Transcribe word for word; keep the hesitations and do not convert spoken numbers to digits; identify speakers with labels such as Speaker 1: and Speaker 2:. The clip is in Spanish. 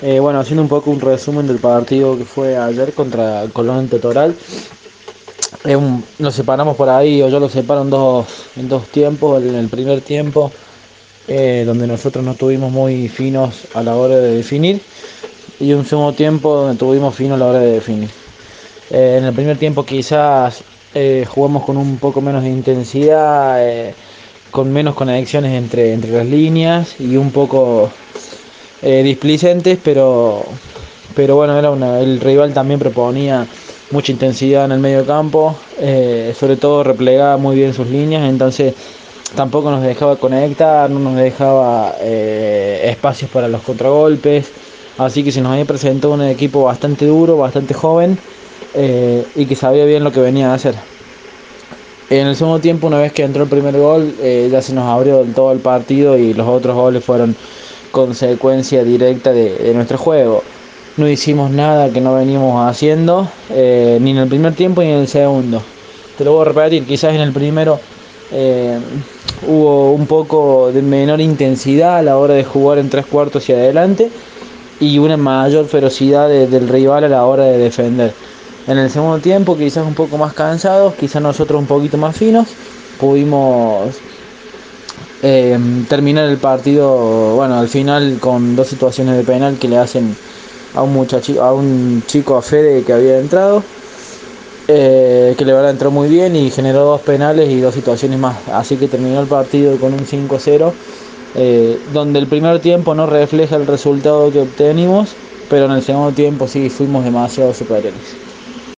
Speaker 1: Eh, bueno, haciendo un poco un resumen del partido que fue ayer contra Colón Totoral. Eh, un- nos separamos por ahí, o yo lo separo en dos, en dos tiempos. En el primer tiempo, eh, donde nosotros no estuvimos muy finos a la hora de definir, y un segundo tiempo donde tuvimos fino a la hora de definir. Eh, en el primer tiempo quizás eh, jugamos con un poco menos de intensidad, eh, con menos conexiones entre, entre las líneas y un poco eh, displicentes, pero, pero bueno, era una, el rival también proponía mucha intensidad en el medio campo, eh, sobre todo replegaba muy bien sus líneas, entonces tampoco nos dejaba conectar, no nos dejaba eh, espacios para los contragolpes, así que se nos había presentado un equipo bastante duro, bastante joven, eh, y que sabía bien lo que venía a hacer. En el segundo tiempo, una vez que entró el primer gol, eh, ya se nos abrió del todo el partido y los otros goles fueron consecuencia directa de, de nuestro juego. No hicimos nada que no veníamos haciendo, eh, ni en el primer tiempo ni en el segundo. Te lo voy a repetir, quizás en el primero eh, hubo un poco de menor intensidad a la hora de jugar en tres cuartos y adelante, y una mayor ferocidad de, del rival a la hora de defender. En el segundo tiempo, quizás un poco más cansados, quizás nosotros un poquito más finos, pudimos eh, terminar el partido, bueno, al final con dos situaciones de penal que le hacen a un muchacho, a un chico, a Fede, que había entrado, eh, que le verdad entró muy bien y generó dos penales y dos situaciones más. Así que terminó el partido con un cinco cero, eh, donde el primer tiempo no refleja el resultado que obtenimos, pero en el segundo tiempo sí fuimos demasiado superiores.